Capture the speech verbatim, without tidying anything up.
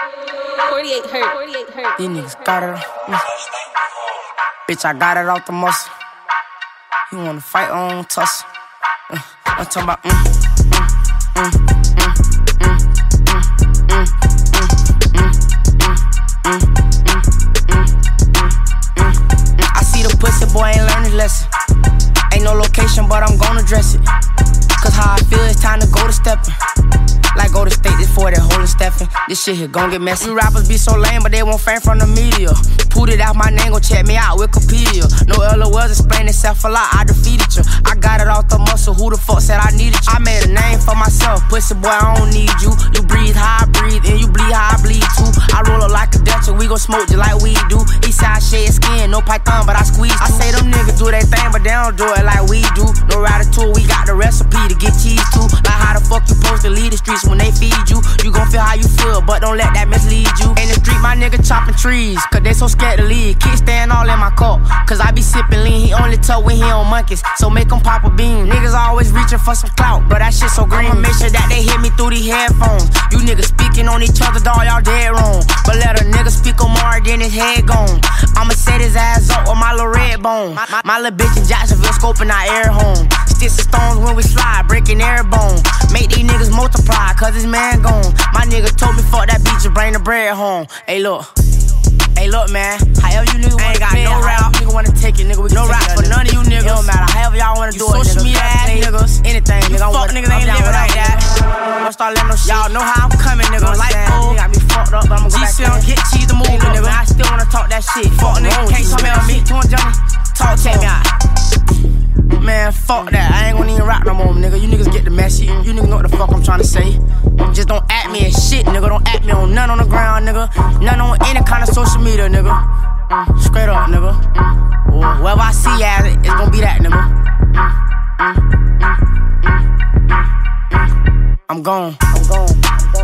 forty-eight hurt. forty-eight hurt. These niggas got it. Mm. Bitch, I got it off the muscle. You wanna fight on tussle? Uh, I'm talking about mm, mm, mm, mm, mm, mm, mm, mm, mm, mm, mm. I see the pussy boy ain't learn his lesson. Ain't no location, but I'm gonna dress it. Cause how I feel, it's time to go to steppin'. Like go to state, this for that holding Stephen. This shit here gon' get messy. You rappers be so lame, but they won't fame from the media. Put it out my name, gon' check me out, Wikipedia. No L O Ls explain itself a lot, I defeated you. I got it off the muscle, who the fuck said I needed you? I made a name for myself, pussy boy, I don't need you. You breathe how I breathe, and you bleed how I bleed too. I roll up like a Dutcher, we gon' smoke just like we do. Eastside shade skin, no python, but I squeeze too. I say them niggas do their thing, but they don't do it like we do. No ratatouille, we got the recipe to get cheese too. Like how the fuck you supposed to lead the streets when they feed you? You gon' feel how you feel, but don't let that mislead you. In the street, my nigga chopping trees, cause they so scared to leave. Kickstand all in my cup, cause I be sipping lean. He only tuck when he on monkeys, so make him pop a bean. Niggas always reaching for some clout, but that shit so green. I'ma make sure that they hit me through these headphones. You niggas speaking on each other, dawg, y'all dead wrong. But let a nigga speak on more, then his head gone. I'ma set his ass up with my little red bone. My, my, my little bitch in Jacksonville scoping our air home. Sticks and stones when we slide, breaking every bone. Make these niggas multiply, cause his man gone. My nigga told me fuck that beach and bring the bread home. Hey look, hey look man, however you niggas wanna pay, no rap, nigga wanna take it, nigga, we can no rap for niggas. None of you niggas. It don't matter, however y'all wanna you do it, social media ass niggas, anything, you nigga, fuck niggas ain't living like that. Don't start letting no shit. Y'all know how I'm coming, nigga, like oh, got me fucked up, but I'ma go back there. G C get cheese to move, nigga, I still wanna talk that shit. Fuck nigga, can't tell me on me, two Johnny, talk to me out. Man, fuck that, I ain't gonna even rap no more, nigga. You niggas get the message, you niggas know what the fuck I'm trying to say. Just don't at me as shit, nigga. Don't at me on none on the ground, nigga. None on any kind of social media, nigga. Mm, straight up, nigga. Mm. Well, wherever I see you at it, it's gonna be that, nigga. Mm, mm, mm, mm, mm, mm. I'm gone, I'm gone.